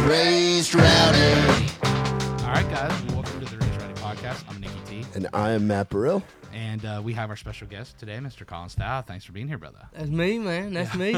Raised Rowdy. All right, guys, welcome to the Raised Rowdy podcast. I'm Nicky T. And I am Matt Burrill. And we have our special guest today, Mr. Colin Stout. Thanks for being here, brother. That's me, man. That's me.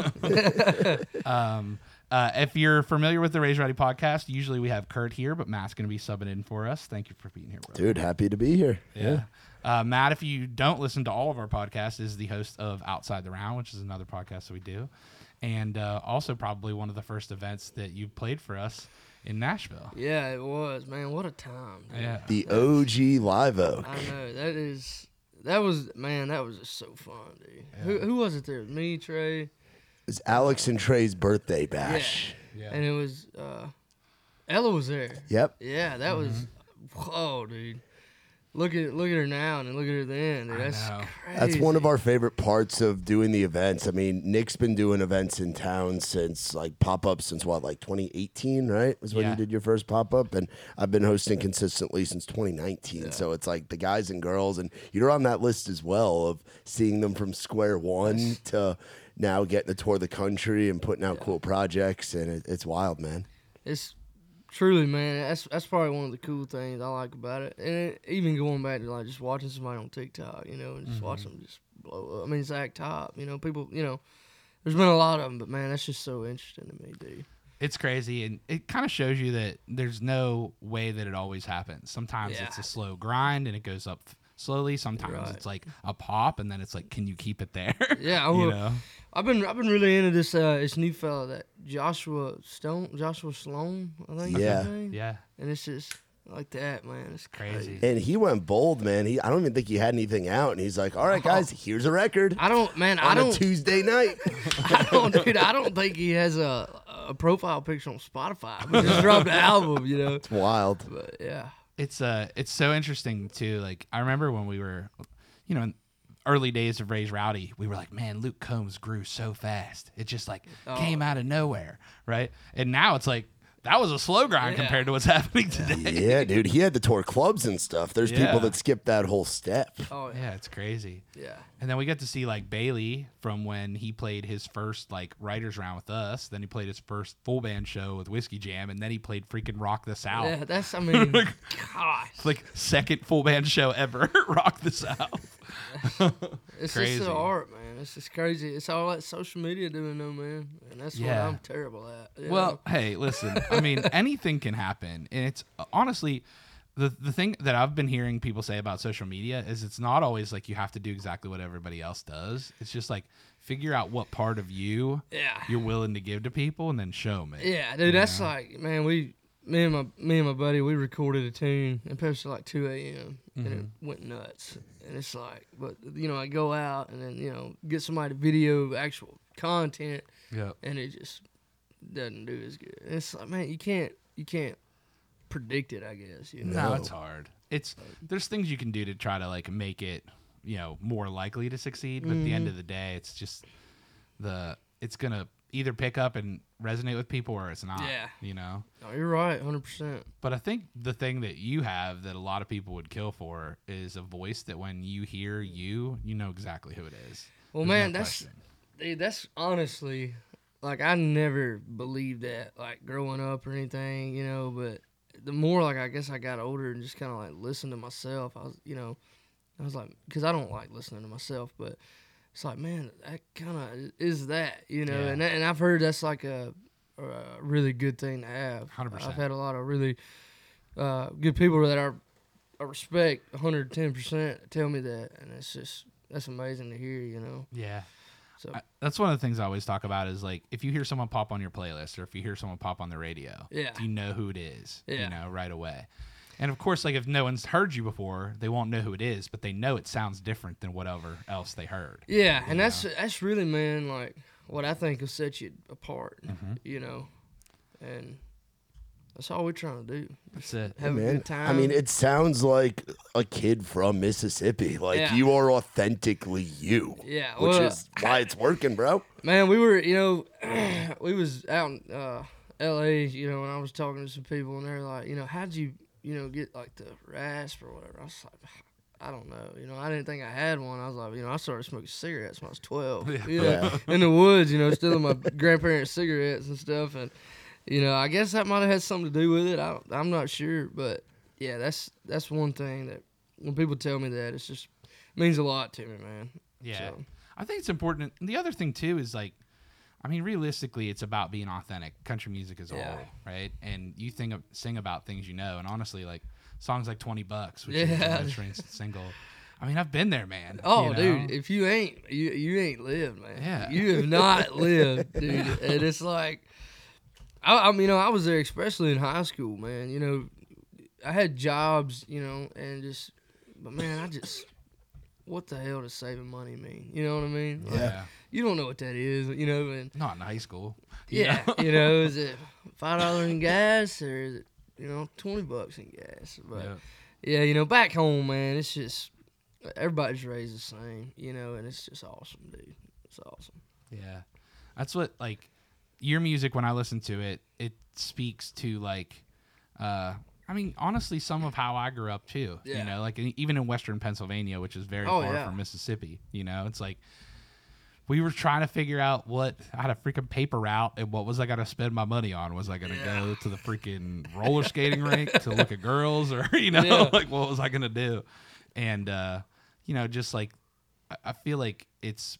If you're familiar with the Raised Rowdy podcast, usually we have Kurt here, but Matt's going to be subbing in for us. Thank you for being here, brother. Dude, happy to be here. Yeah. Matt, if you don't listen to all of our podcasts, is the host of Outside the Round, which is another podcast that we do. And also probably one of the first events that you played for us in Nashville. Yeah, it was, man. What a time. Dude. Yeah. The OG Live Oak. I know. That was just so fun, dude. Yeah. Who was it there? Me, Trey. It's Alex and Trey's birthday bash. Yeah. And it was, Ella was there. Yep. Yeah, that was, whoa, dude. Look at her now and then look at her then. Dude. I That's know. crazy. That's one of our favorite parts of doing the events. I mean, Nick's been doing events in town since, like, pop-ups since, what, like 2018, right? Was when Yeah. you did your first pop-up. And I've been hosting consistently since 2019. Yeah. So it's like the guys and girls. And you're on that list as well of seeing them from square one to now getting to tour the country and putting out cool projects. And it's wild, man. It's truly, man. That's probably one of the cool things I like about it. And even going back to like just watching somebody on TikTok, you know, and just watch them just blow up. I mean, Zach Top, you know, people, you know, there's been a lot of them, but man, that's just so interesting to me, dude. It's crazy, and it kind of shows you that there's no way that it always happens. Sometimes Yeah. it's a slow grind, and it goes up slowly. Sometimes Right. it's like a pop, and then it's like, can you keep it there? Yeah, you well, know? I've been really into this new fella, that Joshua Sloan, I think. Yeah. His name. Yeah, And it's just like that, man. It's crazy. And he went bold, man. I don't even think he had anything out. And he's like, all right, guys, here's a record. I don't a Tuesday night. I don't think he has a profile picture on Spotify. But just dropped an album, you know. It's wild. But yeah. It's so interesting too. Like I remember when we were, you know, in early days of Raised Rowdy, we were like, man, Luke Combs grew so fast. It just like came out of nowhere, right? And now it's like that was a slow grind Yeah. compared to what's happening today. Yeah, dude. He had to tour clubs and stuff. There's Yeah. people that skip that whole step. Oh Yeah, it's crazy. Yeah. And then we got to see like Bailey from when he played his first like writers round with us. Then he played his first full band show with Whiskey Jam, and then he played freaking Rock the South. Yeah, that's, I mean, gosh. Like second full band show ever, Rock the South. It's Crazy. just the art, man. It's just crazy. It's all that social media doing, though, man. And that's Yeah. what I'm terrible at. you Well, know? hey, listen. I mean, anything can happen, and it's honestly the thing that I've been hearing people say about social media is it's not always like you have to do exactly what everybody else does. It's just like figure out what part of you Yeah. you're willing to give to people, and then show them it. Yeah, dude, that's like, man, me and my buddy, we recorded a tune and posted like 2 a.m. and it went nuts. And it's like, but you know, I go out and then, you know, get somebody to video actual content, Yep. and it just doesn't do as good. And it's like, man, you can't predict it, I guess. You know? No, it's hard. There's things you can do to try to like make it, you know, more likely to succeed. But at the end of the day, it's just it's gonna either pick up and resonate with people or it's not. Yeah. You know. No, you're right, 100%. But I think the thing that you have that a lot of people would kill for is a voice that when you hear you know exactly who it is. Well, There's man, no that's question. dude, that's honestly, like, I never believed that, like, growing up or anything, you know, but the more, like, I guess I got older and just kind of, like, listened to myself, I was like, because I don't like listening to myself, but it's like, man, that kind of is that, you know, Yeah. and I've heard that's, like, a really good thing to have. 100%. I've had a lot of really good people that I respect 110% tell me that, and it's just, that's amazing to hear, you know. Yeah. So That's one of the things I always talk about is like if you hear someone pop on your playlist or if you hear someone pop on the radio, Yeah. do you know who it is? Yeah. You know, right away. And of course, like if no one's heard you before, they won't know who it is, but they know it sounds different than whatever else they heard. yeah, and that's really, man, like what I think will set you apart, you know, and that's all we're trying to do. That's it. Have a Man, good time. I mean, it sounds like a kid from Mississippi. Like Yeah. you are authentically you. Yeah, Which well, is why it's working, bro. man, we were, you know, we was out in L.A., you know, and I was talking to some people, and they're like, you know, how'd you, you know, get like the rasp or whatever? I was like, I don't know. You know, I didn't think I had one. I was like, you know, I started smoking cigarettes when I was 12. You know, Yeah. in the woods, you know, stealing my grandparents' cigarettes and stuff. And You know, I guess that might have had something to do with it. I'm not sure, but yeah, that's one thing that when people tell me that, it's just means a lot to me, man. Yeah. So, I think it's important. And the other thing too is like, I mean, realistically, it's about being authentic. Country music is a whole, right? And you sing about things you know, and honestly, like songs like $20, which is the most recent single. I mean, I've been there, man. oh, you know? dude, if you ain't, you ain't lived, man. Yeah. You have not lived, dude. And it's like, I mean, you know, I was there, especially in high school, man. You know, I had jobs, you know, and just, but man, what the hell does saving money mean? You know what I mean? Like, Yeah. you don't know what that is, you know, and Not in high school. yeah, you know, is it $5 in gas or is it, you know, $20 in gas? But yeah, you know, back home, man, it's just everybody's raised the same, you know, and it's just awesome, dude. It's awesome. Yeah. That's what, like, your music, when I listen to it, it speaks to, like, I mean, honestly, some of how I grew up, too. Yeah. You know, like, even in Western Pennsylvania, which is very Oh, far yeah. from Mississippi, you know, it's like, we were trying to figure out I had a freaking paper route, and what was I going to spend my money on? Was I going to go to the freaking roller skating rink to look at girls, or, you know, like, what was I going to do? And, you know, just like, I feel like it's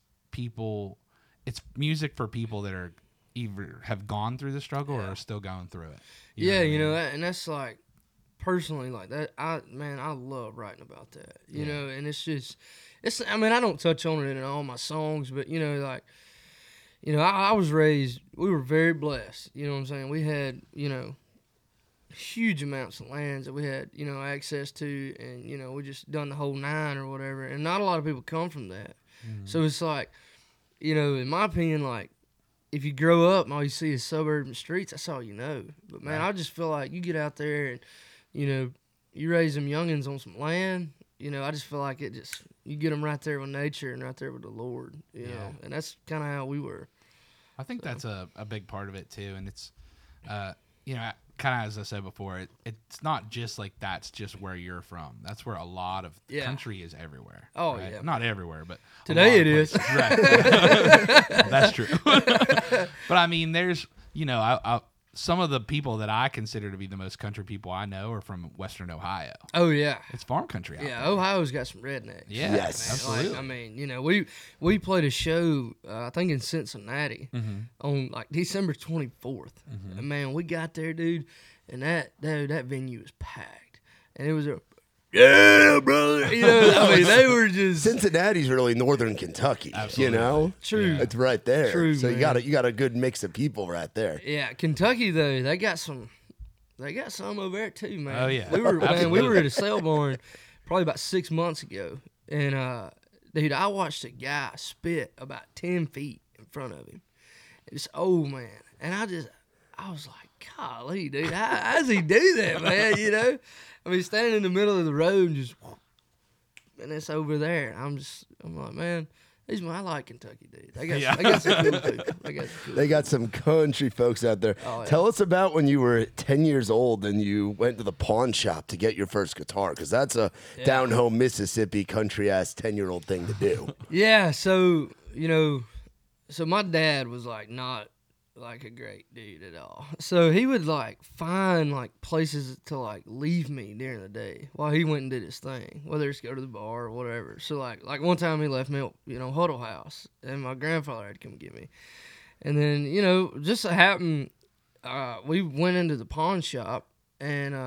music for people that are either have gone through the struggle or are still going through it. Yeah, what I you mean? know, and that's like, personally, like that, I love writing about that, you know, and it's just, I mean, I don't touch on it in all my songs, but, you know, like, you know, I was raised, we were very blessed, you know what I'm saying? We had, you know, huge amounts of lands that we had, you know, access to, and, you know, we just done the whole nine or whatever, and not a lot of people come from that. So it's like, you know, in my opinion, like, if you grow up and all you see is suburban streets, that's all you know. But, man, I just feel like you get out there and, you know, you raise them youngins on some land, you know, I just feel like you get them right there with nature and right there with the Lord, you know, and that's kind of how we were. I think that's a big part of it too, and it's, you know, kind of as I said before, it's not just like that's just where you're from. That's where a lot of country is everywhere. Oh, right? yeah. Not everywhere, but Today it is. Right. That's true. But I mean, there's, you know, I some of the people that I consider to be the most country people I know are from Western Ohio. Oh, yeah. It's farm country out Yeah, there. Ohio's got some rednecks. Yeah, Yes. absolutely. Like, I mean, you know, we played a show, I think in Cincinnati, on like December 24th. And man, we got there, dude, and that venue was packed, and it was yeah, brother. You know, I mean, they were just Cincinnati's really northern Kentucky. Absolutely. You know, true. it's right there. True, so man. you got a good mix of people right there. Yeah, Kentucky though, they got some over there too, man. Oh, yeah. we were Absolutely. at a sale barn probably about 6 months ago, and dude, I watched a guy spit about 10 feet in front of him. This old man, and I was like, golly, dude, how does he do that, man? You know, I mean, standing in the middle of the road and just, and it's over there. I'm like, man, I like Kentucky, dude. They got some cool people. They got some country folks out there. Oh, yeah. Tell us about when you were 10 years old and you went to the pawn shop to get your first guitar, because that's a down home Mississippi country ass 10-year-old thing to do. Yeah, so, you know, my dad was like not like a great dude at all. So he would like find like places to like leave me during the day while he went and did his thing, whether it's go to the bar or whatever. So like one time he left me at, you know, Huddle House, and my grandfather had to come get me. And then, you know, just so happened, we went into the pawn shop, and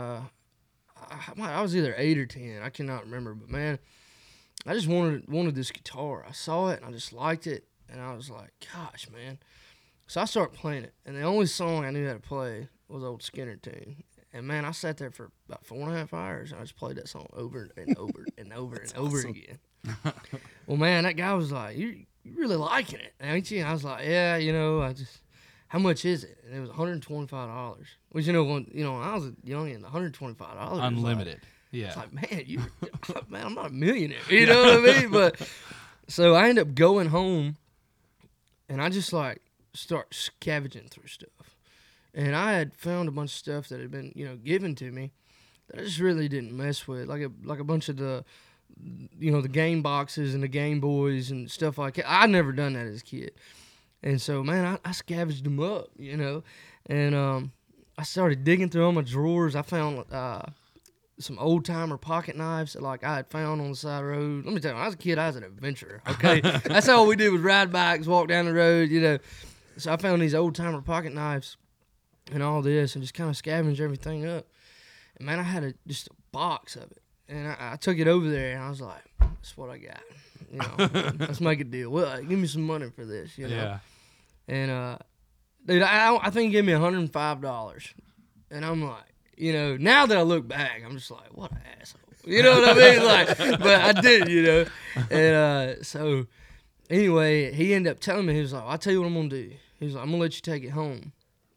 I was either 8 or 10, I cannot remember, but man, I just wanted this guitar. I saw it and I just liked it, and I was like, gosh, man. So I started playing it, and the only song I knew how to play was Old Skinner tune. And man, I sat there for about 4.5 hours, and I just played that song over and over and over and over again. Well, man, that guy was like, "You really liking it, ain't you?" And I was like, "Yeah, you know, how much is it?" And it was $125. Which, you know, when I was a youngin', $125 was Unlimited. It's like, man, I'm not a millionaire. You know what I mean? But so I ended up going home, and I just like start scavenging through stuff. And I had found a bunch of stuff that had been, you know, given to me that I just really didn't mess with, like a bunch of the, you know, the game boxes and the Game Boys and stuff like that. I'd never done that as a kid. And so, man, I scavenged them up, you know. And I started digging through all my drawers. I found some old timer pocket knives that like I had found on the side of the road. Let me tell you, when I was a kid, I was an adventurer. Okay, that's all we did was ride bikes, walk down the road, you know. So I found these old timer pocket knives and all this, and just kind of scavenged everything up. And man, I had just a box of it, and I took it over there, and I was like, "That's what I got. You know, let's make a deal. Well, give me some money for this, you know." Yeah. And dude, I think he gave me $105, and I'm like, you know, now that I look back, I'm just like, what an asshole. You know what I mean? Like, but I did, you know. And so anyway, he ended up telling me, he was like, I'll tell you what I'm gonna do. He was like, I'm gonna let you take it home.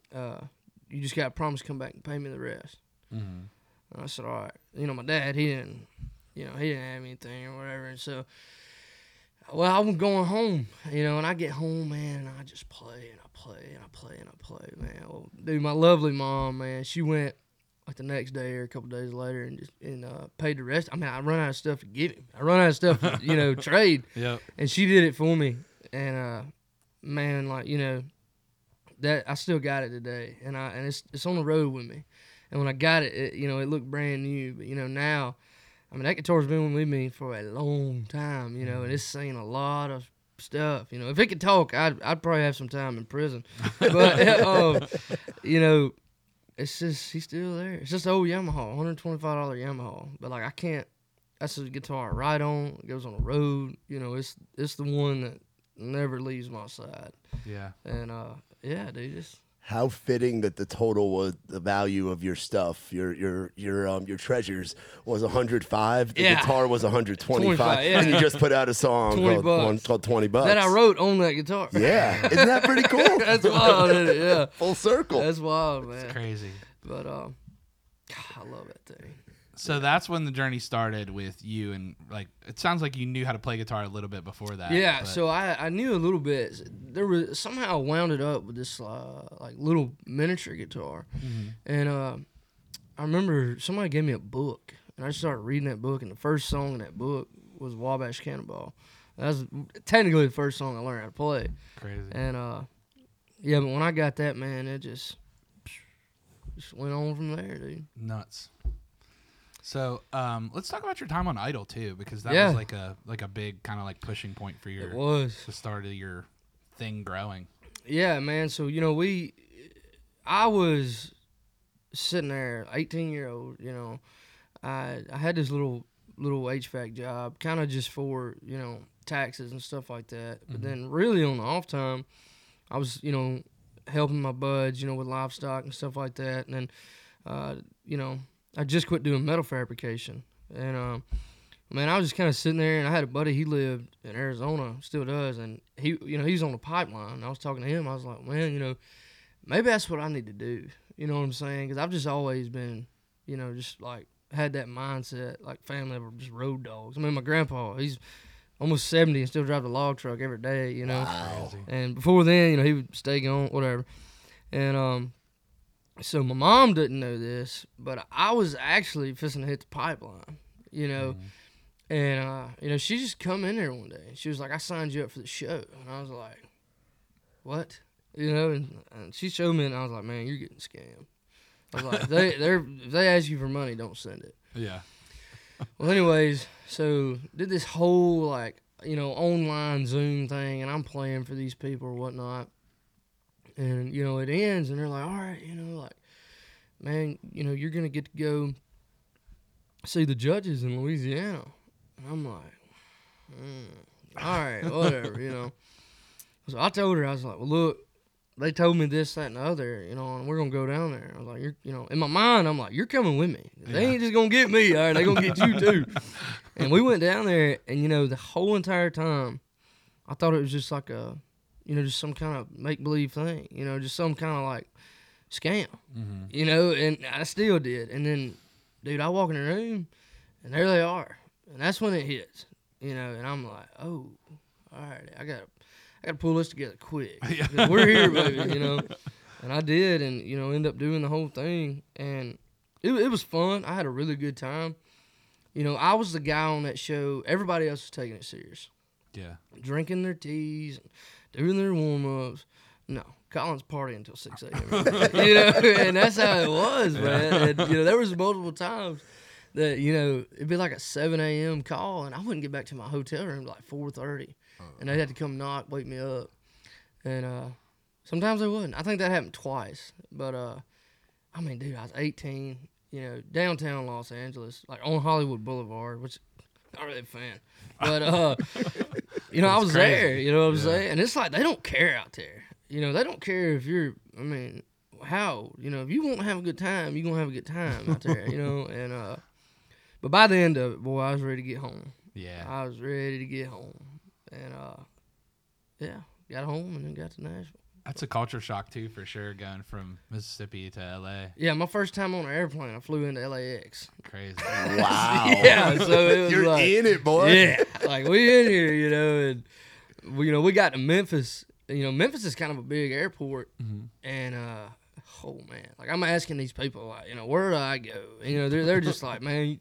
You just gotta promise to come back and pay me the rest. And I said, all right. You know, my dad, he didn't have anything or whatever. And so, well, I was going home, you know, and I get home, man, and I just play and I play and I play and I play, man. Well, dude, my lovely mom, man, she went like the next day or a couple days later and paid the rest. I mean, I run out of stuff to give him. I run out of stuff to, you know, trade. Yep. And she did it for me. And man, like, you know, that I still got it today, and it's on the road with me. And when I got it, you know, it looked brand new. But you know, now, I mean, that guitar's been with me for a long time. You know, and it's seen a lot of stuff. You know, if it could talk, I'd probably have some time in prison. But you know, it's just he's still there. It's just an old Yamaha, $125 Yamaha. But like I can't. That's a guitar I ride on. It goes on the road. You know, it's the one that never leaves my side. Yeah. And yeah, dude, it's. How fitting that the total was the value of your stuff, your treasures was 105. The Yeah. guitar was 125, 25, yeah. and you just put out a song called 20 bucks. That I wrote on that guitar. Yeah, isn't that pretty cool? That's wild, isn't it? Yeah. Full circle. That's wild, man. It's crazy. But God, I love that thing. So that's when the journey started with you, and like it sounds like you knew how to play guitar a little bit before that. Yeah, but- so I knew a little bit. There was somehow I wound it up with this like little miniature guitar, and I remember somebody gave me a book, and I started reading that book, and the first song in that book was Wabash Cannonball. That was technically the first song I learned how to play. Crazy. And yeah, but when I got that, man, it just went on from there, dude. Nuts. So let's talk about your time on Idol too, because that Yeah. was like a big kind of like pushing point for It was. the start of your thing growing. Yeah, man. So, you know, I was sitting there, 18-year-old, you know. I had this little HVAC job, kind of just for, you know, taxes and stuff like that. But then really on the off time, I was, you know, helping my buds, you know, with livestock and stuff like that. And then, you know, I just quit doing metal fabrication. And, man, I was just kind of sitting there, and I had a buddy, he lived in Arizona, still does, and he, you know, he's on the pipeline. And I was talking to him. I was like, man, you know, maybe that's what I need to do. You know what I'm saying? Because I've just always been, you know, just like had that mindset, like family were just road dogs. I mean, my grandpa, he's almost 70 and still drives a log truck every day, you know. Wow. And before then, you know, he would stay gone, whatever. And so my mom didn't know this, but I was actually fixing to hit the pipeline, you know. And, you know, she just come in there one day. And she was like, I signed you up for the show. And I was like, what? You know, and she showed me, and I was like, man, you're getting scammed. I was like, if they ask you for money, don't send it. Yeah. Well, anyways, so did this whole, like, you know, online Zoom thing, and I'm playing for these people or whatnot. And, you know, it ends, and they're like, all right, you know, like, man, you know, you're going to get to go see the judges in Louisiana. And I'm like, all right, whatever, you know. So I told her, I was like, well, look, they told me this, that, and the other, you know, and we're going to go down there. I was like, you know, in my mind, I'm like, you're coming with me. They ain't just going to get me, all right, they going to get you too. And we went down there, and, you know, the whole entire time, I thought it was just like a, you know, just some kind of make-believe thing, you know, just some kind of, like, scam, you know, and I still did. And then, dude, I walk in the room, and there they are. And that's when it hits, you know, and I'm like, oh, all right, I gotta pull this together quick. 'Cause we're here, baby, you know. And I did, and, you know, end up doing the whole thing. And it was fun. I had a really good time. You know, I was the guy on that show. Everybody else was taking it serious. Yeah. Drinking their teas, doing their warm-ups, No, Colin's party until 6 a.m. You know, and that's how it was, man. And, you know, there was multiple times that, you know, it'd be like a 7 a.m. call, and I wouldn't get back to my hotel room like 4:30, and they had to come knock, wake me up, and sometimes they wouldn't. I think that happened twice, but I mean, dude, I was 18, you know, downtown Los Angeles, like on Hollywood Boulevard, which not really a fan, but you know, I was crazy. there. You know what I'm saying? And it's like they don't care out there. You know, they don't care if you're. I mean, how? You know, if you want to have a good time, you're gonna have a good time out there. You know, and but by the end of it, boy, I was ready to get home. Yeah. I was ready to get home, and yeah, got home and then got to Nashville. That's a culture shock too, for sure. Going from Mississippi to LA, Yeah, my first time on an airplane, I flew into LAX. crazy. Wow. Yeah, so it was You're like, in it, boy. yeah, like we in here, you know, and we, you know, we got to Memphis. You know, Memphis is kind of a big airport, and oh man, like I'm asking these people, like, you know, where do I go? You know, they're just like, man,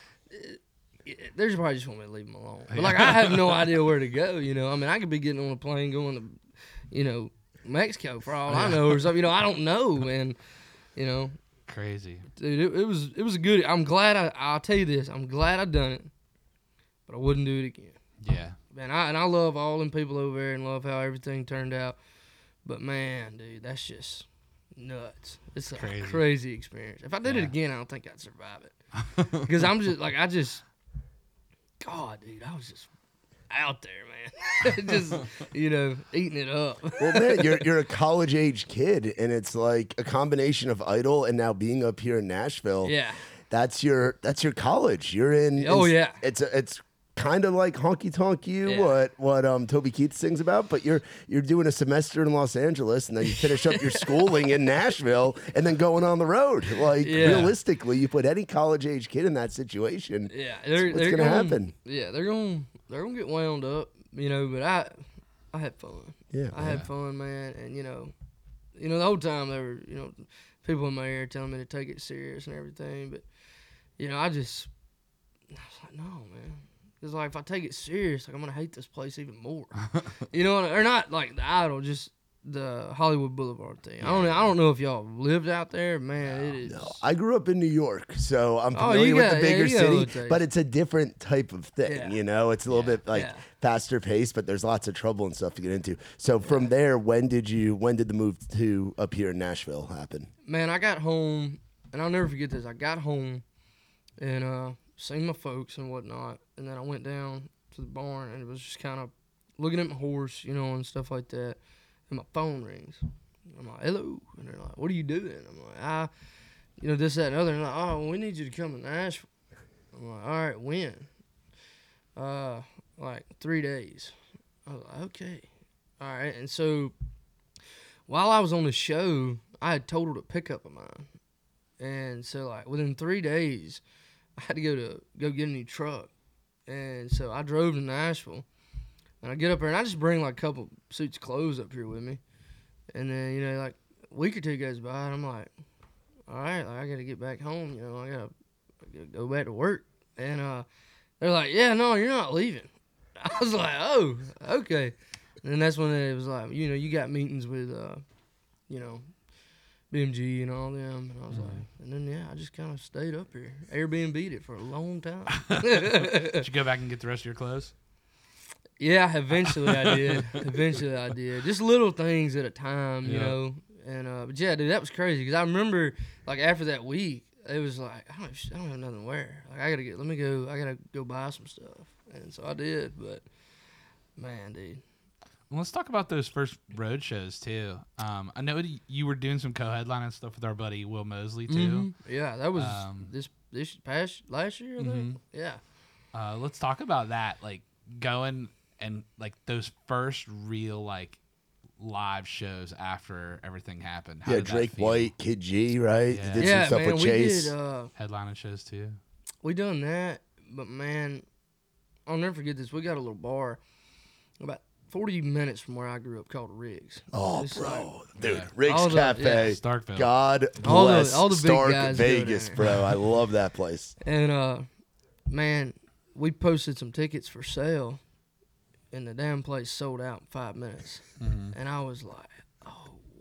they're probably just want me to leave them alone. But like, I have no idea where to go. You know, I mean, I could be getting on a plane going to, you know, Mexico for all I know, or something. You know, I don't know, man. You know, Crazy. dude, it was a good. I'm glad I'll tell you this. I'm glad I done it, but I wouldn't do it again. Yeah. Man, I love all them people over there and love how everything turned out. But man, dude, that's just nuts. It's a Crazy. crazy experience. If I did it Yeah. again, I don't think I'd survive it. Because I'm just like God, dude, I was just out there, man. Just, you know, eating it up. Well, man, you're a college age kid, and it's like a combination of Idol and now being up here in Nashville. Yeah. That's your college. You're in. Oh, yeah. It's kind of like Honky Tonk You, Yeah. what Toby Keith sings about, but you're doing a semester in Los Angeles, and then you finish up your schooling in Nashville, and then going on the road. Like Yeah. realistically, you put any college age kid in that situation. Yeah, what's gonna happen? Yeah, they're gonna get wound up, you know. But I had fun. Yeah, I had fun, man. And you know, the whole time there were, you know, people in my ear telling me to take it serious and everything. But you know, I was like, no, man. It's like if I take it serious, like I'm gonna hate this place even more. You know, or not like the Idol, just the Hollywood Boulevard thing. I don't know if y'all lived out there, man. It is. No, I grew up in New York, so I'm Oh, familiar you with got- the bigger yeah, you got a city, little taste. but it's a different type of thing. Yeah. You know, it's a little bit like Yeah. faster paced, but there's lots of trouble and stuff to get into. So from there, when did the move to up here in Nashville happen? Man, I got home, and I'll never forget this. I got home and seen my folks and whatnot, and then I went down to the barn, and it was just kind of looking at my horse, you know, and stuff like that. And my phone rings. I'm like, hello. And they're like, what are you doing? I'm like, you know, this, that, and other. And they're like, oh, we need you to come to Nashville. I'm like, all right, when? Like 3 days. I was like, okay. All right. And so while I was on the show, I had totaled a pickup of mine. And so, like, within 3 days, I had to go get a new truck. And so I drove to Nashville. And I get up there, and I just bring, like, a couple suits of clothes up here with me. And then, you know, like, a week or two goes by, and I'm like, all right, like, I got to get back home. You know, I got to go back to work. And they're like, yeah, no, you're not leaving. I was like, oh, okay. And then that's when it was like, you know, you got meetings with, you know, BMG and all them. And I was like, and then, yeah, I just kind of stayed up here. Airbnb'd it for a long time. Did you go back and get the rest of your clothes? Yeah, eventually I did. Just little things at a time, you Yeah. know. And but yeah, dude, that was crazy because I remember like after that week, it was like I don't have nothing to wear. Like I gotta go buy some stuff, and so I did. But man, dude, Well, let's talk about those first road shows too. I know you were doing some co-headlining stuff with our buddy Will Mosley too. yeah, that was this past last year, I think. Mhm. Yeah. Let's talk about that. Like going and like those first real like live shows after everything happened. How Yeah, did that Drake feel? White, Kid G, right? Yeah. You did Yeah, some stuff man, with we Chase. did. Headlining shows too. We done that, but man, I'll never forget this. We got a little bar about 40 minutes from where I grew up called Riggs. Oh, It's bro, like- dude, Yeah. Riggs All the- Cafe, Starkville. God All the- bless all the big Stark guys go Vegas, there. bro. I love that place. And man, we posted some tickets for sale, and the damn place sold out in 5 minutes. Mhm. And I was like, oh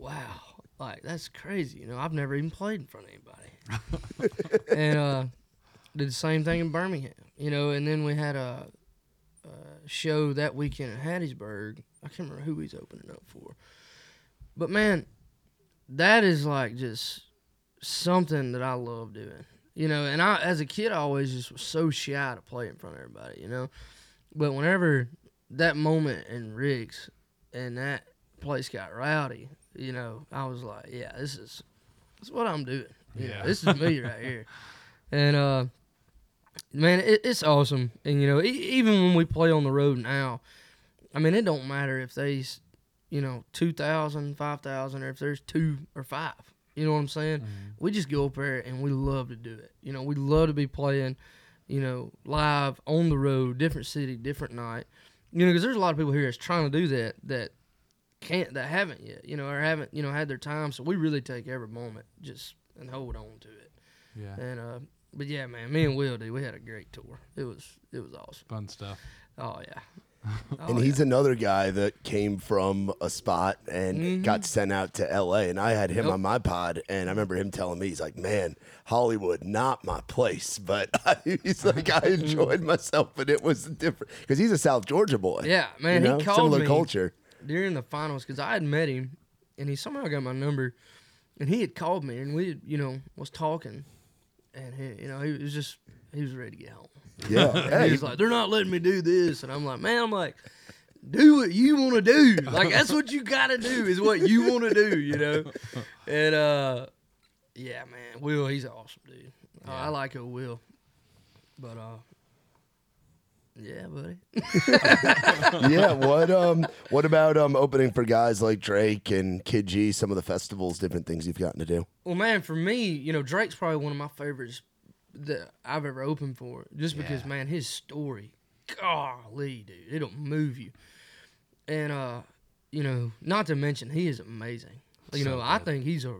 wow, like that's crazy. You know, I've never even played in front of anybody. And did the same thing in Birmingham. You know, and then we had a show that weekend in Hattiesburg. I can't remember who he's opening up for. But man, that is like just something that I love doing. You know, and I, as a kid, I always just was so shy to play in front of everybody, you know. But whenever that moment in Riggs and that place got rowdy, you know, I was like, yeah, this is what I'm doing. You know, this is me right here. And, man, it's awesome. And, you know, even when we play on the road now, I mean, it don't matter if there's, you know, 2,000, 5,000, or if there's 2 or 5. You know what I'm saying? Mm-hmm. We just go up there and we love to do it. You know, we love to be playing, you know, live on the road, different city, different night. You know, because there's a lot of people here that's trying to do that haven't yet, you know, or haven't, you know, had their time. So we really take every moment just and hold on to it. Yeah. And but yeah, man, me and Will, dude, we had a great tour. It was awesome. Fun stuff. Oh yeah. And he's another guy that came from a spot and got sent out to L.A. And I had him on my pod, and I remember him telling me, he's like, man, Hollywood, not my place. But he's like, I enjoyed myself, but it was different. Because he's a South Georgia boy. Yeah, man, you know? he called Similar me culture. during the finals because I had met him, and he somehow got my number. And he had called me, and we, you know, was talking. And, he, you know, he was ready to get home. Yeah. He was like, they're not letting me do this. And I'm like, do what you want to do. Like, that's what you got to do is what you want to do, you know? And, yeah, man, Will, he's awesome, dude. Yeah. I like Will. But, yeah, buddy. Yeah, what about opening for guys like Drake and Kid G, some of the festivals, different things you've gotten to do? Well, man, for me, you know, Drake's probably one of my favorites that I've ever opened for, just because, man, his story, golly, dude, it'll move you. And, you know, not to mention, he is amazing. You know, I think he's a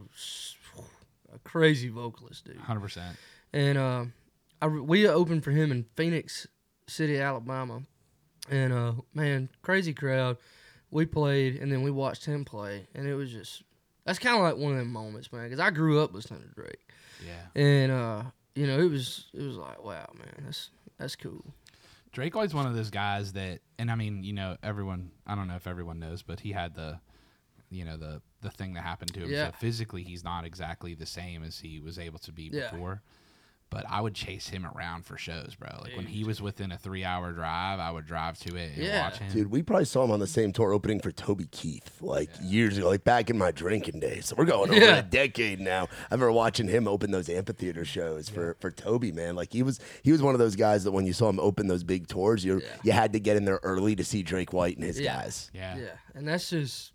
crazy vocalist, dude. 100%. And we opened for him in Phoenix City, Alabama. And, man, crazy crowd. We played, and then we watched him play, and it was just, that's kind of like one of them moments, man, because I grew up listening to Drake. Yeah. And, you know, it was like, wow, man, that's cool. Drake always one of those guys that, and I mean, you know, everyone, I don't know if everyone knows, but he had the thing that happened to him. Yeah. So physically, he's not exactly the same as he was able to be before. But I would chase him around for shows, bro. Like, when he was within a 3-hour drive, I would drive to it and watch him. Dude, we probably saw him on the same tour opening for Toby Keith, like, years ago, like back in my drinking days. So we're going over a decade now. I remember watching him open those amphitheater shows for Toby, man. Like, he was one of those guys that when you saw him open those big tours, you had to get in there early to see Drake White and his guys. Yeah. Yeah, and that's just,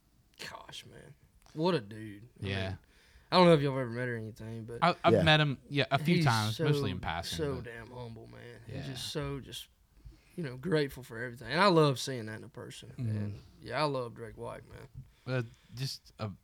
gosh, man, what a dude. Yeah. I don't know if y'all ever met or anything, but I've met him a few he's times, so, mostly in passing. So but damn humble, man. Yeah. He's just you know, grateful for everything. And I love seeing that in a person. And yeah, I love Drake White, man. Just a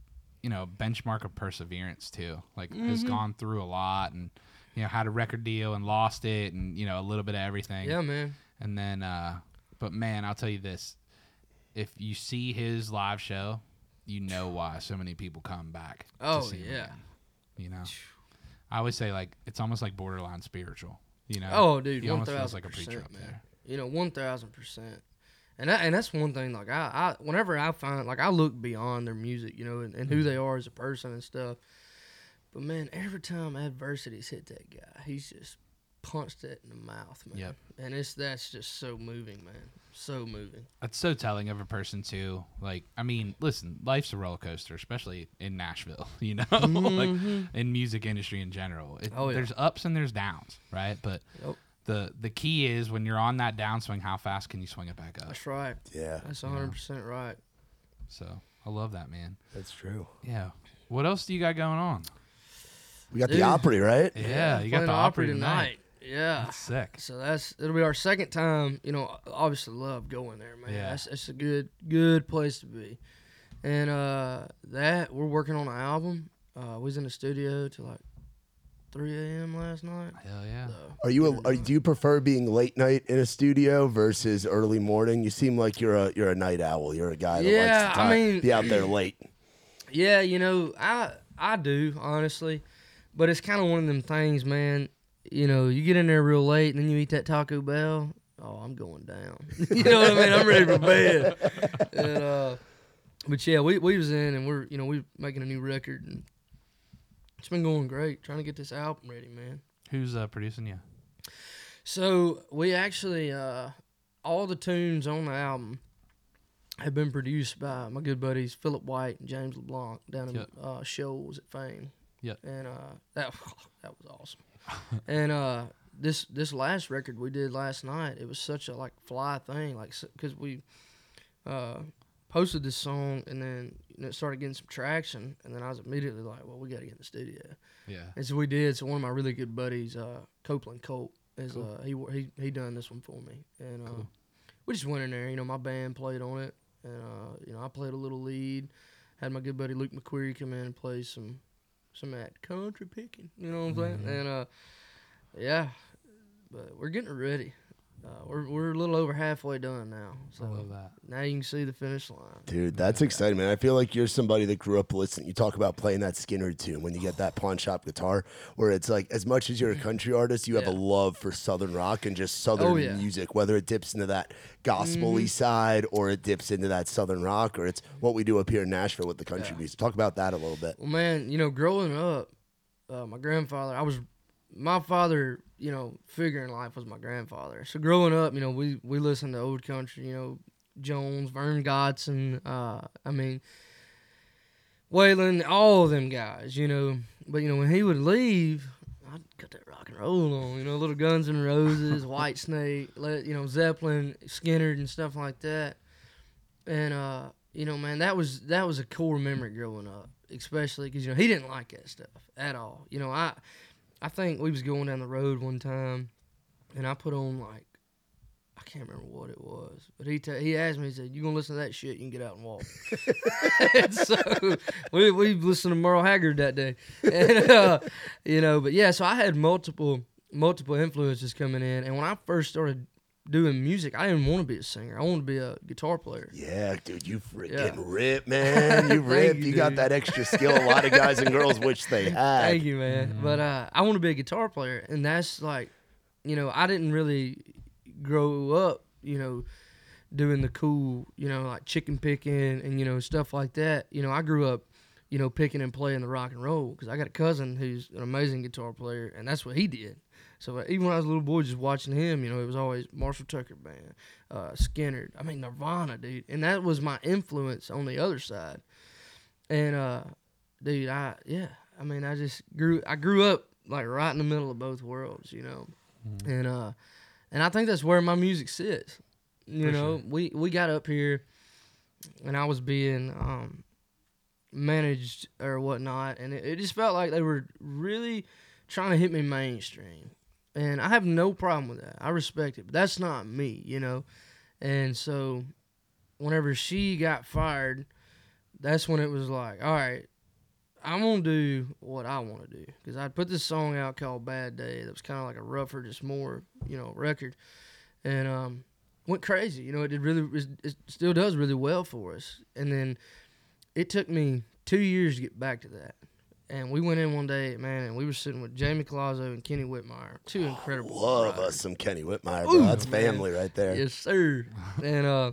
benchmark of perseverance too. Like, has gone through a lot, and you know, had a record deal and lost it, and you know, a little bit of everything. Yeah, man. And then, but man, I'll tell you this: if you see his live show, you know why so many people come back. Oh, to see him yeah. again, you know, I always say, like, it's almost like borderline spiritual. You know? Oh, dude, he almost feels like a 1,000%, preacher up man. there. You know, 1,000%. And that's one thing. Like, I whenever I find, like, I look beyond their music, you know, and who they are as a person and stuff. But man, every time adversity's hit that guy, he's just punched it in the mouth, man. Yep. And that's just so moving, man. So moving. That's so telling of a person too. Like, I mean, listen, life's a roller coaster, especially in Nashville, you know, like in music industry in general. There's ups and there's downs, right? But the key is when you're on that downswing, how fast can you swing it back up? That's right. Yeah. That's 100% right. So I love that, man. That's true. Yeah. What else do you got going on? We got the Opry, right? Yeah, you got playing the Opry tonight. Yeah. That's sick. So it'll be our second time. You know, obviously love going there, man. Yeah. That's a good place to be. And that we're working on an album. We was in the studio till like 3 a.m. last night. Hell yeah. So, Do you prefer being late night in a studio versus early morning? You seem like you're a night owl. You're a guy that likes to be out there late. Yeah, you know, I do, honestly. But it's kind of one of them things, man. You know, you get in there real late and then you eat that Taco Bell. Oh, I'm going down. You know what I mean? I'm ready for bed. And, but yeah, we was in and we're making a new record and it's been going great. Trying to get this album ready, man. Who's producing you? So we actually all the tunes on the album have been produced by my good buddies Philip White and James LeBlanc down in Shoals at Fame. Yep. And that was awesome. And this last record we did last night, it was such a like fly thing, like because we posted this song and then it started getting some traction, and then I was immediately like, well, we got to get in the studio. Yeah. And so we did. So one of my really good buddies, Copeland Colt, is cool. He done this one for me, and cool. We just went in there. You know, my band played on it, and I played a little lead. Had my good buddy Luke McQuarrie come in and play some of that country picking. You know what I'm saying? And yeah, but we're getting ready. We're a little over halfway done now. So I love that. now you can see the finish line. Dude, that's exciting, man. I feel like you're somebody that grew up listening. You talk about playing that Skinner tune when you get that pawn shop guitar, where it's like, as much as you're a country artist, you have a love for Southern rock and just Southern music, whether it dips into that gospel-y side or it dips into that Southern rock, or it's what we do up here in Nashville with the country music. Talk about that a little bit. Well, man, you know, growing up, my father, you know, figure in life was my grandfather. So growing up, you know, we listened to old country, you know, Jones, Vern Godson, Waylon, all of them guys, you know. But, you know, when he would leave, I'd cut that rock and roll on, you know, little Guns N' Roses, White Snake, you know, Zeppelin, Skinner and stuff like that. And, you know, man, that was a core memory growing up, especially because, you know, he didn't like that stuff at all. You know, I think we was going down the road one time, and I put on, like, I can't remember what it was, but he asked me, he said, you going to listen to that shit, you can get out and walk. And so we listened to Merle Haggard that day. And, you know, but yeah, so I had multiple influences coming in, and when I first started doing music, I didn't want to be a singer. I wanted to be a guitar player. Yeah, dude, you freaking rip, man. You rip. You got dude. that extra skill a lot of guys and girls wish they had. Thank you, man. But I want to be a guitar player, and that's like, you know, I didn't really grow up, you know, doing the cool, you know, like chicken picking and, you know, stuff like that. You know, I grew up, you know, picking and playing the rock and roll because I got a cousin who's an amazing guitar player, and that's what he did. So even when I was a little boy just watching him, you know, it was always Marshall Tucker Band, Skinner, Nirvana, dude. And that was my influence on the other side. And, dude, I grew up, like, right in the middle of both worlds, you know. And I think that's where my music sits. You know, we got up here, and I was being managed or whatnot, and it just felt like they were really trying to hit me mainstream. And I have no problem with that. I respect it. But that's not me, you know. And so whenever she got fired, that's when it was like, all right, I'm going to do what I want to do. Because I'd put this song out called Bad Day that was kind of like a rougher, just more, you know, record. And went crazy. You know, it still does really well for us. And then it took me 2 years to get back to that. And we went in one day, man, and we were sitting with Jamie Colazzo and Kenny Whitmire, two incredible Love writers. us some Kenny Whitmire, bro. That's family right there. Yes, sir. And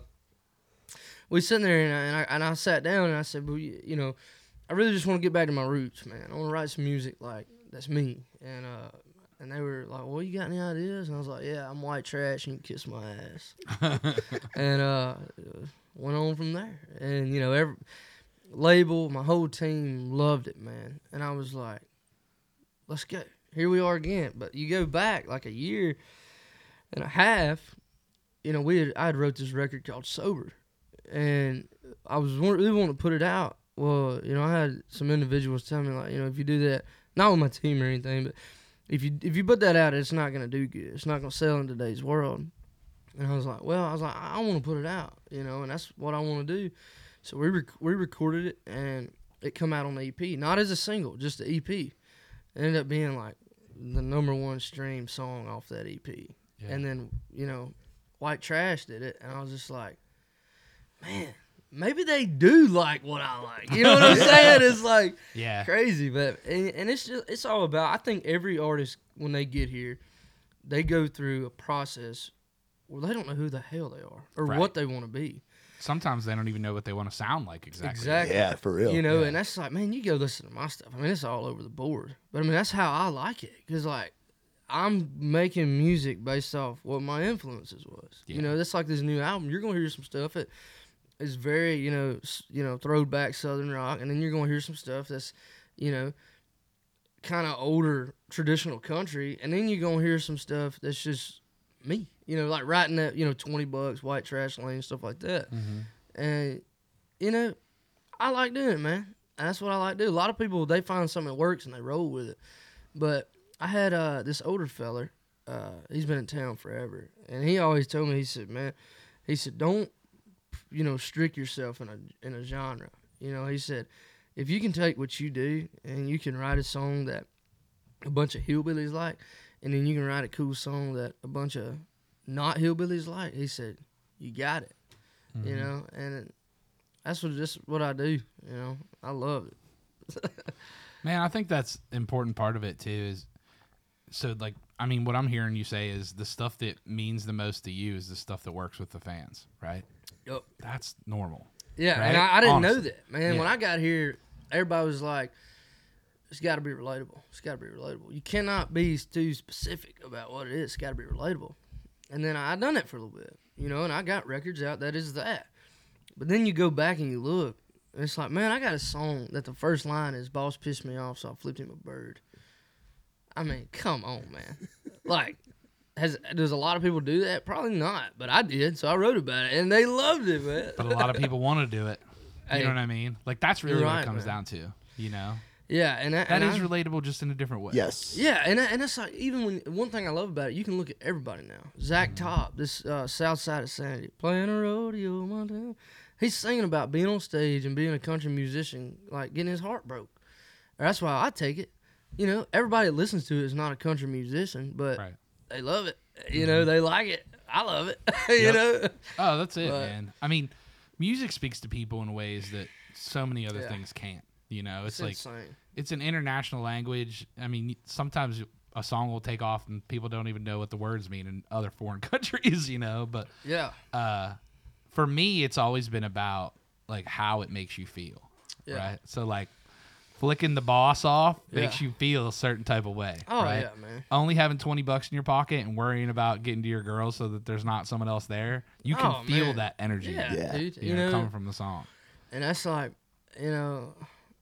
we sitting there, and I sat down, and I said, well, you know, I really just want to get back to my roots, man. I want to write some music like that's me. And they were like, well, you got any ideas? And I was like, yeah, I'm white trash, and you can kiss my ass. And went on from there. And, you know, label, my whole team loved it, man. And I was like, let's go. Here we are again. But you go back like a year and a half, you know, I had wrote this record called Sober. And I was really wanting to put it out. Well, you know, I had some individuals tell me, like, you know, if you do that, not with my team or anything, but if you put that out, it's not going to do good. It's not going to sell in today's world. And I was like, I want to put it out, you know, and that's what I want to do. So we recorded it, and it come out on the EP. Not as a single, just the EP. It ended up being, like, the #1 stream song off that EP. Yeah. And then, you know, White Trash did it, and I was just like, man, maybe they do like what I like. You know what I'm saying? It's like Yeah. crazy, but and it's all about. I think every artist when they get here, they go through a process where they don't know who the hell they are or Right. what they want to be. Sometimes they don't even know what they want to sound like exactly. Exactly. Yeah, for real. You know, Yeah. and that's like, man, you go listen to my stuff. I mean, it's all over the board. But I mean, that's how I like it. Because, like, I'm making music based off what my influences was. Yeah. You know, that's like this new album. You're going to hear some stuff that is very, you know, throwback Southern rock. And then you're going to hear some stuff that's, you know, kind of older traditional country. And then you're going to hear some stuff that's just me. You know, like writing that, you know, $20, White Trash Lane, stuff like that. Mm-hmm. And, you know, I like doing it, man. That's what I like to do. A lot of people, they find something that works and they roll with it. But I had this older feller. He's been in town forever. And he always told me, he said, man, don't, you know, strict yourself in a genre. You know, he said, if you can take what you do and you can write a song that a bunch of hillbillies like, and then you can write a cool song that a bunch of not hillbillies like, he said, you got it. Mm-hmm. You know, and that's just what I do. You know, I love it. Man, I think that's important part of it too. Is so like I mean, what I'm hearing you say is the stuff that means the most to you is the stuff that works with the fans, right? Yup. That's normal. Yeah, Right? and I didn't know Honestly. that, man. Yeah. When I got here, everybody was like, "It's got to be relatable. It's got to be relatable. You cannot be too specific about what it is. It's got to be relatable." And then I done that for a little bit, you know, and I got records out that is that. But then you go back and you look, and it's like, man, I got a song that the first line is "Boss pissed me off, so I flipped him a bird." I mean, come on, man. Like, does a lot of people do that? Probably not, but I did, so I wrote about it, and they loved it, man. But a lot of people want to do it. You Hey, know what I mean? Like that's really you're what right, it comes man. down to. You know, Yeah, and that is I, relatable just in a different way. Yes. yeah, and it's like even when one thing I love about it, you can look at everybody now. Zach Top, this South Side of Sanity, playing a rodeo, Montana. He's singing about being on stage and being a country musician, like getting his heart broke. That's why I take it. You know, everybody that listens to it is not a country musician, but Right. they love it. You know, they like it. I love it. You Yep. know. Oh, that's it, But- man. I mean, music speaks to people in ways that so many other Yeah. things can't. You know, it's It's like insane. it's an international language. I mean, sometimes a song will take off and people don't even know what the words mean in other foreign countries. You know, but Yeah. for me, it's always been about like how it makes you feel. Yeah. Right. So like flicking the boss off makes Yeah. you feel a certain type of way. Oh right? yeah, man. Only having $20 in your pocket and worrying about getting to your girl so that there's not someone else there, you can Oh, feel man. that energy. Yeah, Yeah. dude. You know, coming from the song. And that's like, you know,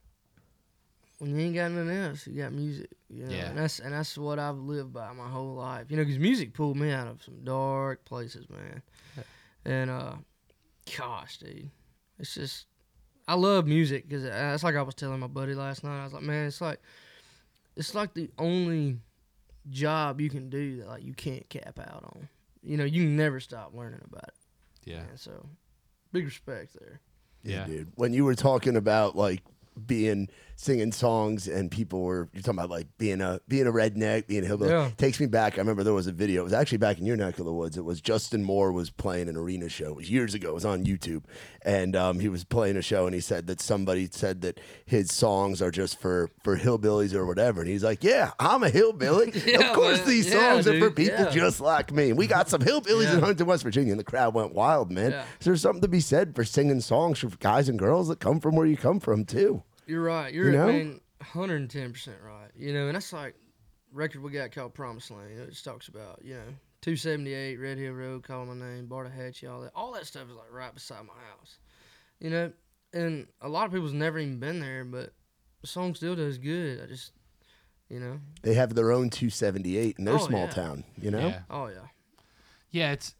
when you ain't got nothing else, you got music. You know? Yeah. And that's what I've lived by my whole life. You know, because music pulled me out of some dark places, man. And gosh, dude, it's just I love music because that's like I was telling my buddy last night. I was like, man, it's like the only job you can do that like you can't cap out on. You know, you can never stop learning about it. Yeah. And so, big respect there. Yeah. Dude. When you were talking about like singing songs and people were you're talking about like being a redneck, being a hillbilly. Yeah. Takes me back. I remember there was a video. It was actually back in your neck of the woods. It was Justin Moore was playing an arena show. It was years ago. It was on YouTube, and he was playing a show and he said that somebody said that his songs are just for hillbillies or whatever. And he's like, "Yeah, I'm a hillbilly. Yeah, of course, man. these Yeah, songs are for dude. people Yeah. just like me. We got some hillbillies in Yeah. Huntington, West Virginia." And the crowd went wild, man. Yeah. So there's something to be said for singing songs for guys and girls that come from where you come from too. You're right. You're You know? I mean, 110% right. You know, and that's like record we got called Promised Land. It just talks about, you know, 278, Red Hill Road, Call My Name, Bartahatchee, all that. All that stuff is like right beside my house. You know, and a lot of people's never even been there, but the song still does good. I just, you know. They have their own 278 in their Oh, small yeah. town, you know? Yeah. Oh yeah. Yeah, it's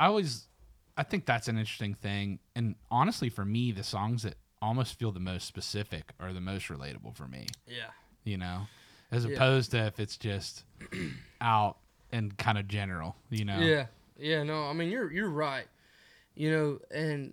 I think that's an interesting thing. And honestly, for me, the songs that almost feel the most specific are the most relatable for me, Yeah. you know, as Yeah. opposed to if it's just out and kind of general, you know? Yeah. Yeah, no, I mean you're right. You know, and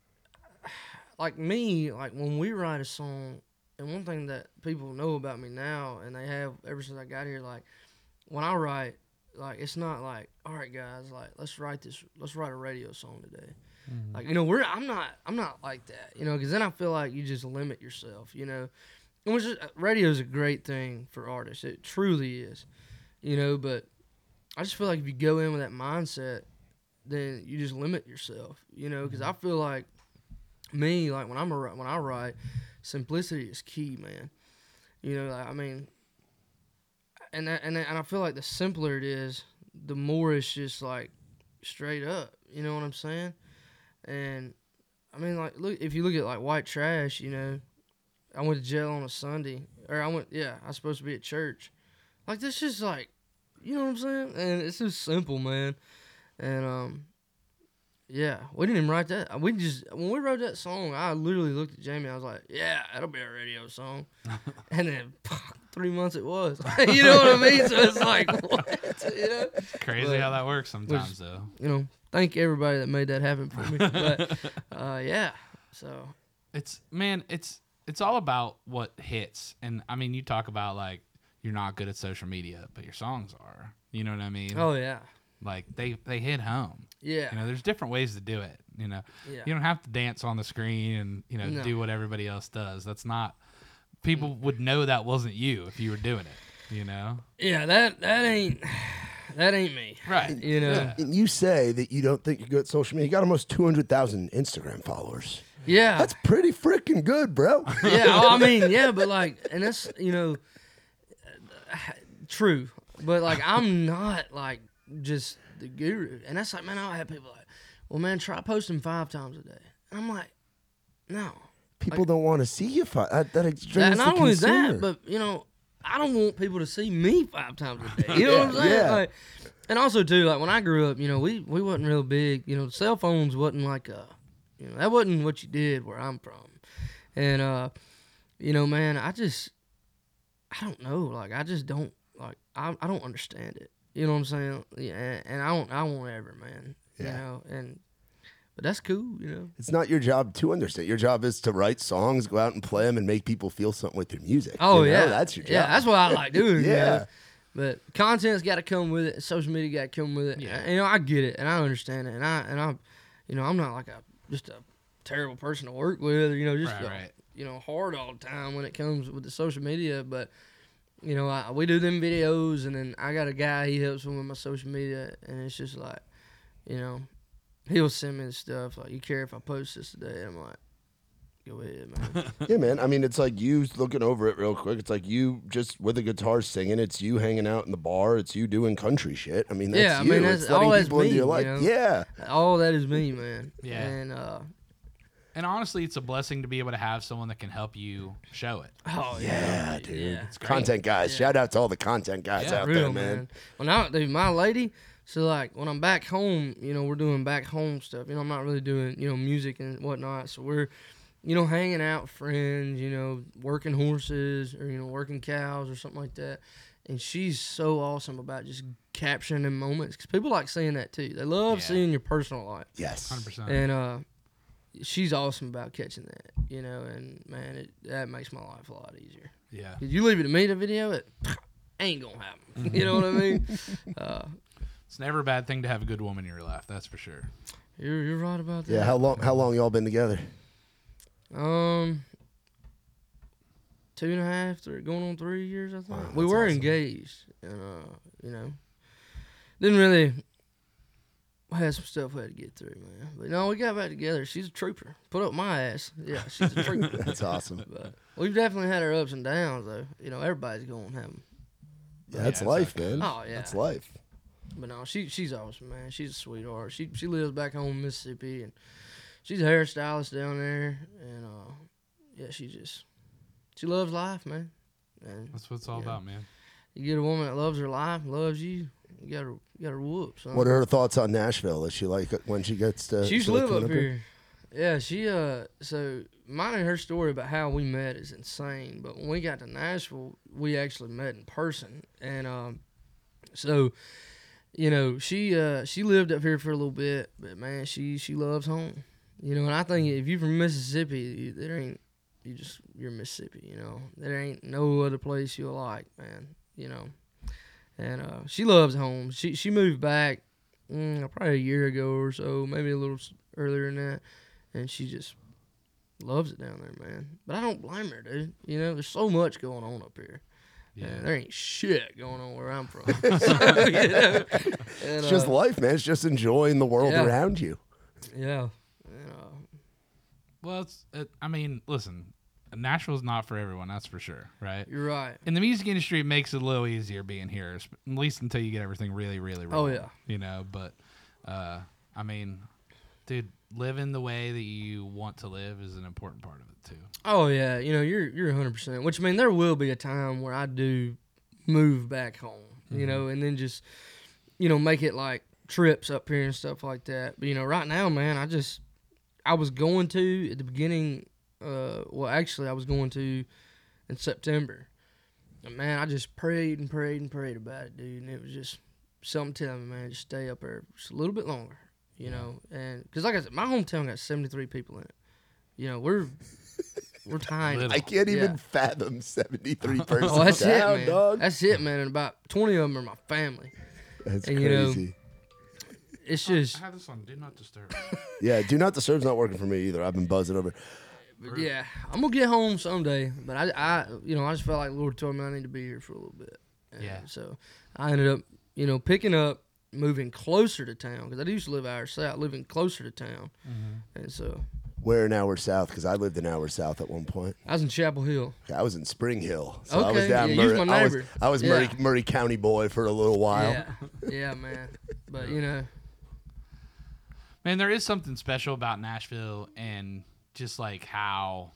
like me, like when we write a song, and one thing that people know about me now, and they have ever since I got here, like when I write, like it's not like, all right guys, like let's write a radio song today. Like, I'm not like that, because then I feel like you just limit yourself, And radio is a great thing for artists. It truly is, but I just feel like if you go in with that mindset, then you just limit yourself, because I feel like me, like when I write, simplicity is key, man. And I feel like the simpler it is, the more it's just like straight up. You know what I'm saying? And like, if you look at like White Trash, I went to jail on a Sunday, or I was supposed to be at church. Like, this just like, you know what I'm saying? And it's just simple, man. And we didn't even write that. When we wrote that song, I literally looked at Jamie. I was like, yeah, that'll be a radio song. And then 3 months it was. You know what I mean? So it's like, what? It's crazy how that works sometimes, though. Thank everybody that made that happen for me. But so it's all about what hits. And I mean, you talk about like you're not good at social media, but your songs are. You know what I mean? Oh yeah. Like they hit home. Yeah. There's different ways to do it. Yeah. You don't have to dance on the screen and do what everybody else does. That's not. People would know that wasn't you if you were doing it. Yeah, that ain't me. Right. And you say that you don't think you're good at social media. You got almost 200,000 Instagram followers. Yeah. That's pretty freaking good, bro. Yeah, but like, and that's, true. But like, I'm not like just the guru. And that's like, man, I'll have people like, well, man, try posting 5 times a day. And I'm like, no. People don't want to see you that extreme. Not only that, but I don't want people to see me 5 times a day. You know what I'm saying? Yeah. Like, and also too, like when I grew up, we wasn't real big. Cell phones wasn't like that wasn't what you did where I'm from. And man, I don't know. Like I just don't like I don't understand it. You know what I'm saying? Yeah, and I won't ever, man. Yeah. But that's cool, It's not your job to understand. Your job is to write songs, go out and play them, and make people feel something with your music. Oh, yeah. That's your job. Yeah, that's what I like doing. Yeah. But content's got to come with it. Social media got to come with it. Yeah. I get it, and I understand it. And I'm not like just a terrible person to work with, or, hard all the time when it comes with the social media. But, we do them videos, and then I got a guy, he helps me with my social media, and it's just like, he'll send me the stuff like, you care if I post this today? I'm like, go ahead, man. Yeah, man. I mean, it's like you looking over it real quick. It's like you just with a guitar singing. It's you hanging out in the bar. It's you doing country shit. I mean, that's you. That's it's all. letting That's people me. into your life. Yeah. All that is me, man. Yeah. And honestly, it's a blessing to be able to have someone that can help you show it. oh Yeah, dude. yeah. It's great. Content guys. Shout out to all the content guys out Real, there, man. Well, now, dude, my lady. So like when I'm back home, we're doing back home stuff. I'm not really doing music and whatnot. So we're hanging out with friends, working horses or working cows or something like that. And she's so awesome about just capturing them moments because people like seeing that too. They love seeing your personal life. Yes. 100%. And she's awesome about catching that. And man, that makes my life a lot easier. Yeah. If you leave it to me to video it, ain't gonna happen. You know what I mean? It's never a bad thing to have a good woman in your life. That's for sure. You're right about that. Yeah. How long y'all been together? 2.5, going on 3 years, I think. Wow, We that's were awesome. engaged, and didn't really. We had some stuff we had to get through, man. But no, we got back together. She's a trooper. Put up my ass. Yeah, she's a trooper. That's awesome. But we've definitely had our ups and downs, though. Everybody's going to have them. Yeah, that's Yeah, life, man. Oh, yeah. That's life. But no, she's awesome, man. She's a sweetheart. She lives back home in Mississippi, and she's a hairstylist down there. And she loves life, man. And That's what it's all about, man. you get a woman that loves her life, loves you, you got her whoop. Son. What are her thoughts on Nashville? Is she like it when she gets to? She used to she like live up coming here. Yeah, she so mine and her story about how we met is insane. But when we got to Nashville, we actually met in person, and so she lived up here for a little bit, but man, she loves home. And I think if you're from Mississippi, you're Mississippi. There ain't no other place you'll like, man. And she loves home. She moved back probably a year ago or so, maybe a little earlier than that, and she just loves it down there, man. But I don't blame her, dude. You know, there's so much going on up here. Yeah. And there ain't shit going on where I'm from. So, you know, and, It's just life, man. It's just enjoying the world Yeah. around you. yeah. And, Well, I mean, listen, Nashville's not for everyone, that's for sure, right? you're right. In the music industry, it makes it a little easier being here, at least until you get everything really, really wrong. Oh, yeah. You know, but, I mean, dude, living the way that you want to live is an important part of it, too. Oh yeah, you know you're 100%. Which I mean, there will be a time where I do move back home, you know, and then just make it like trips up here and stuff like that. But right now, man, I was going to at the beginning. Well, actually, I was going to in September. And man, I just prayed and prayed and prayed about it, dude, and it was just something telling me, man, just stay up there just a little bit longer, you know, and because like I said, my hometown got 73 people in it. You know, we're tiny. Little. I can't even Yeah. fathom 73 person Oh, that's it, town, man. dog. That's it, man. And about 20 of them are my family. That's and, you know, crazy. It's just, I have this on Do Not Disturb. Yeah, Do Not Disturb's not working for me either. I've been buzzing over. but yeah, I'm gonna get home someday. But I just felt like the Lord told me I need to be here for a little bit. And Yeah. So I ended up, picking up, moving closer to town because I used to live hour south, living closer to town, and so Where an hour south? Because I lived an hour south at one point. I was in Chapel Hill. I was in Spring Hill. So I was Okay, down yeah, Murray. you was my I was, neighbor. I was Yeah. Murray County boy for a little while. Yeah, man. But Man, there is something special about Nashville and just like how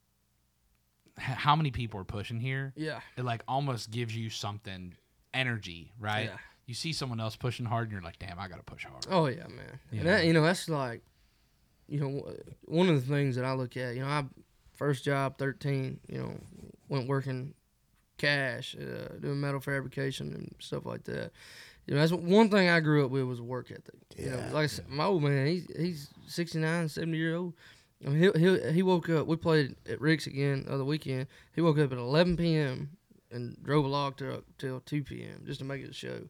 many people are pushing here. yeah, It like almost gives you something energy, right? Yeah. You see someone else pushing hard and you're like, damn, I got to push hard. oh yeah, man. Yeah. And that, that's like, one of the things that I look at. I first job 13. Went working cash, doing metal fabrication and stuff like that. That's one thing I grew up with was work ethic. Yeah. Like I said, my old man, he's 69, 70 years old. I mean, he woke up. We played at Rick's again the other weekend. He woke up at 11 p.m. and drove a log truck till 2 p.m. just to make it a show.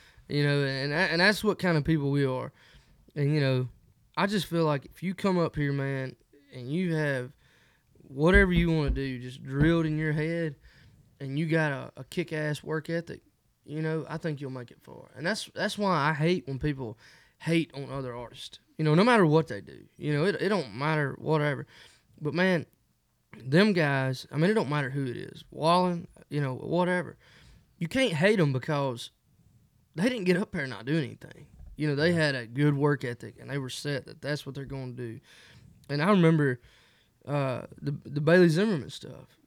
And that's what kind of people we are. And I just feel like if you come up here, man, and you have whatever you want to do just drilled in your head, and you got a kick-ass work ethic, I think you'll make it far. And that's why I hate when people hate on other artists. No matter what they do. It don't matter whatever. But man, them guys, I mean, it don't matter who it is. Wallen, whatever. You can't hate them because they didn't get up there and not do anything. They had a good work ethic, and they were set that that's what they're going to do. And I remember the Bailey Zimmerman stuff,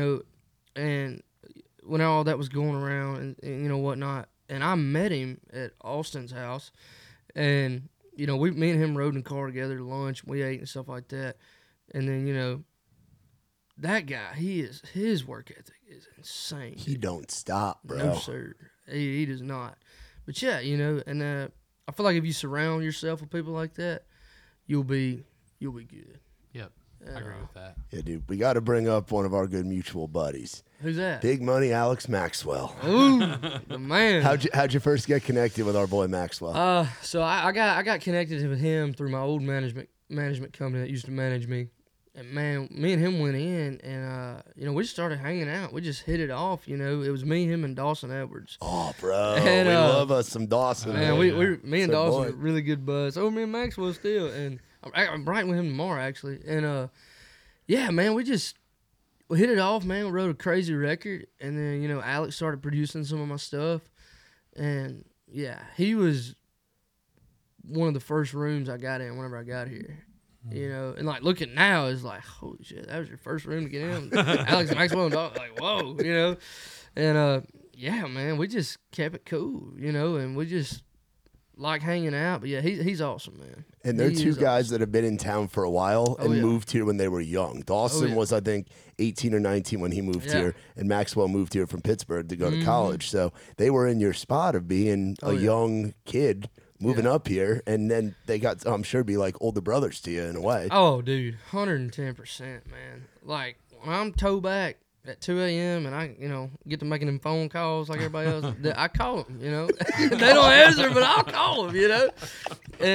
and when all that was going around and whatnot. And I met him at Austin's house, and me and him rode in the car together to lunch. We ate and stuff like that. And then that guy, his work ethic is insane. He don't stop, bro. No sir, he does not. But yeah, and I feel like if you surround yourself with people like that, you'll be good. Yep. I agree with that. Yeah, dude. We got to bring up one of our good mutual buddies. Who's that? Big Money Alex Maxwell. Ooh, the man. How'd you first get connected with our boy Maxwell? So I got connected with him through my old management company that used to manage me. And man, me and him went in, and we just started hanging out. We just hit it off. It was me, him, and Dawson Edwards. Oh, bro, and, we love us some Dawson. Man, me and Said Dawson boy. are really good buds. Oh, me and Maxwell still, and I'm writing with him tomorrow actually. And yeah, man, we hit it off, man. We wrote a crazy record, and then Alex started producing some of my stuff, and yeah, he was one of the first rooms I got in whenever I got here. And like looking now is like, holy shit, that was your first room to get in. Alex Maxwell and Dawson, like, whoa, and yeah, man, we just kept it cool, and we just like hanging out. But yeah, he's awesome, man. And they're He two is guys awesome. that have been in town for a while Oh, and yeah. moved here when they were young. Dawson yeah. was, I think, 18 or 19 when he moved Yeah. here, and Maxwell moved here from Pittsburgh to go to Mhm. college. So they were in your spot of being Oh, a yeah. young kid moving Yeah. up here, and then they got, I'm sure, be like older brothers to you in a way. Oh, dude, 110%, man. Like when I'm towed back at 2 a.m. and I, get to making them phone calls like everybody else, I call them. They don't answer, but I'll call them. And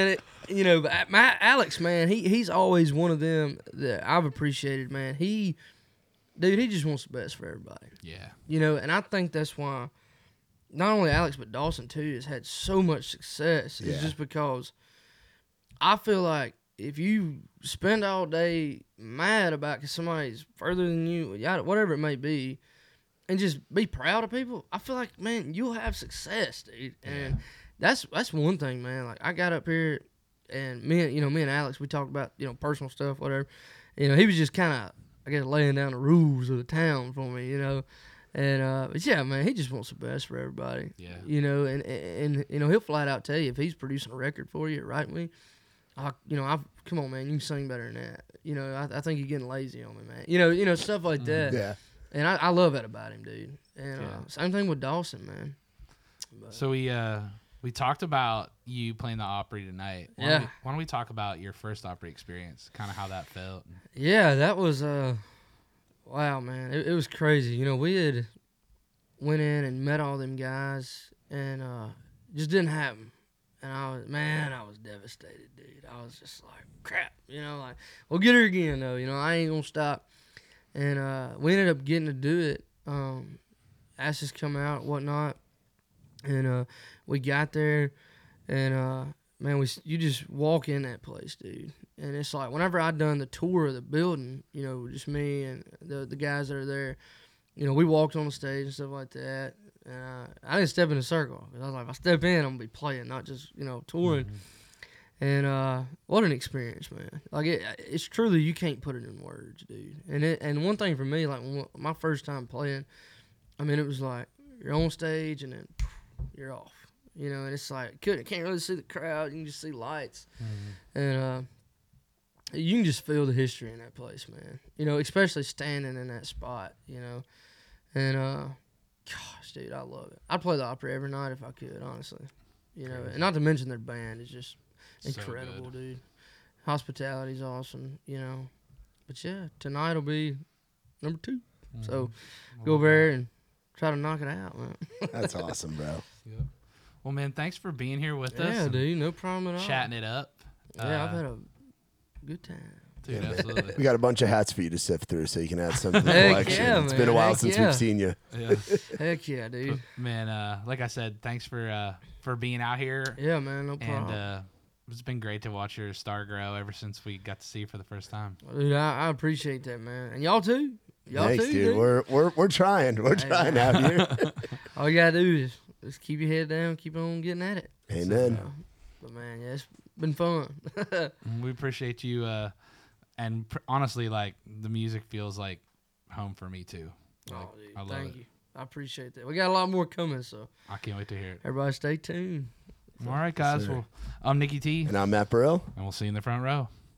You know, but Alex, man, he's always one of them that I've appreciated, man. He just wants the best for everybody. Yeah. You know, and I think that's why not only Alex but Dawson too has had so much success. Yeah. It's just because I feel like if you spend all day mad about because somebody's further than you, whatever it may be, and just be proud of people, I feel like, man, you'll have success, dude. And that's one thing, man. Like I got up here, and me and Alex, we talked about personal stuff, whatever. You know, he was just kind of, I guess, laying down the rules of the town for me, And but yeah, man, he just wants the best for everybody. Yeah. You know, and he'll flat out tell you if he's producing a record for you, right? Come on, man, you can sing better than that. You know, I think you're getting lazy on me, man. You know, stuff like that. Yeah. And I love that about him, dude. And same thing with Dawson, man. But, So we talked about you playing the Opry tonight. Why don't we talk about your first Opry experience, kind of how that felt? yeah, that was wow, man, it was crazy. You know, we had went in and met all them guys, and just didn't happen. And I was devastated, dude. I was just like, crap, like, we'll get her again, though. I ain't gonna stop. And we ended up getting to do it. Asked us to come out, whatnot. And we got there, and man, you just walk in that place, dude. And it's like whenever I done the tour of the building, just me and the guys that are there, we walked on the stage and stuff like that. And I didn't step in a circle. I was like, if I step in, I'm gonna be playing, not just touring. Mm-hmm. And what an experience, man! Like it's truly, you can't put it in words, dude. And one thing for me, like my first time playing, I mean, it was like you're on stage and then you're off. And it's like can't really see the crowd. You can just see lights, and you can just feel the history in that place, man. Especially standing in that spot. And gosh, dude, I love it. I'd play the Opry every night if I could, honestly. And not to mention their band is just incredible, dude. Hospitality's awesome, But yeah, tonight will be number 2. So go over there and try to knock it out, man. That's awesome, bro. Yep. Well, man, thanks for being here with us. Yeah, dude, no problem at all. Chatting it up. Yeah, I've had a good time. Dude, absolutely. We got a bunch of hats for you to sift through, so you can add some to the Heck collection. yeah, It's man. been a while Heck since yeah. we've seen you. Yeah. Heck yeah, dude. Man, like I said, thanks for being out here. Yeah, man, no problem. And it's been great to watch your star grow ever since we got to see you for the first time. Dude, I appreciate that, man. And y'all too. Thanks, too, dude. We're trying. We're trying out here. All you gotta do is just keep your head down, keep on getting at it. Amen. But man, yeah, it's been fun. We appreciate you. And honestly, like the music feels like home for me too. Like, Oh, dude, I love thank it. you. I appreciate that. We got a lot more coming, so I can't wait to hear it. everybody stay tuned. All right, guys. sir. Well, I'm Nikki T, And I'm Matt Burrell. and we'll see you in the front row.